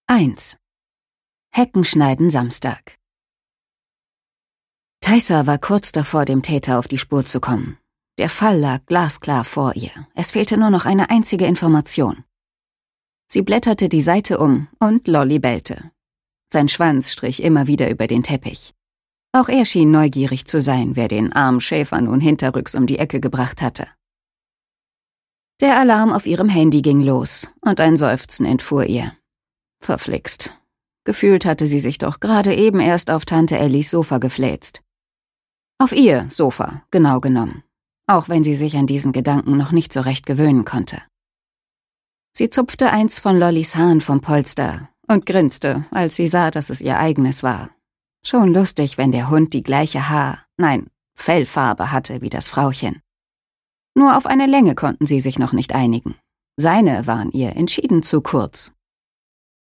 1. Heckenschneiden Samstag. Thaisa war kurz davor, dem Täter auf die Spur zu kommen. Der Fall lag glasklar vor ihr. Es fehlte nur noch eine einzige Information. Sie blätterte die Seite um und Lolli bellte. Sein Schwanz strich immer wieder über den Teppich. Auch er schien neugierig zu sein, wer den armen Schäfer nun hinterrücks um die Ecke gebracht hatte. Der Alarm auf ihrem Handy ging los und ein Seufzen entfuhr ihr. Verflixt. Gefühlt hatte sie sich doch gerade eben erst auf Tante Ellis Sofa gefläzt. Auf ihr Sofa, genau genommen. Auch wenn sie sich an diesen Gedanken noch nicht so recht gewöhnen konnte. Sie zupfte eins von Lollis Haaren vom Polster und grinste, als sie sah, dass es ihr eigenes war. Schon lustig, wenn der Hund die gleiche Fellfarbe hatte wie das Frauchen. Nur auf eine Länge konnten sie sich noch nicht einigen. Seine waren ihr entschieden zu kurz.